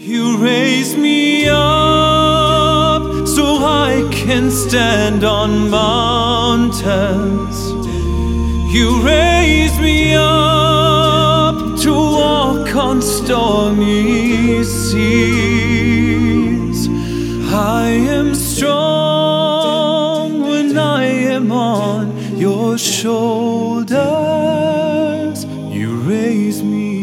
You raise me up so I can stand on mountains. You raise me up to walk on stormy seas. I am strong when I am on your shoulders. You raise me